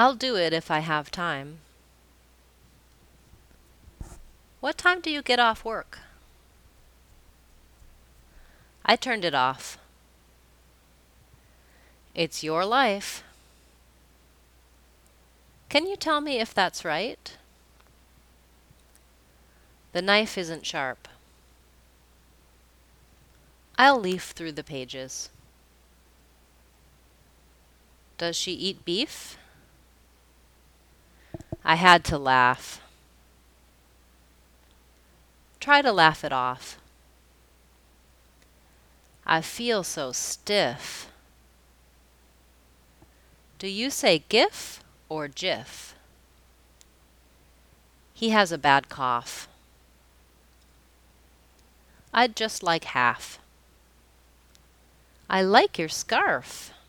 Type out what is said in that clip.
I'll do it if I have time. What time do you get off work? I turned it off. It's your life. Can you tell me if that's right? The knife isn't sharp. I'll leaf through the pages. Does she eat beef? I had to laugh. Try to laugh it off. I feel so stiff. Do you say gif or jiff? He has a bad cough. I'd just like half. I like your scarf.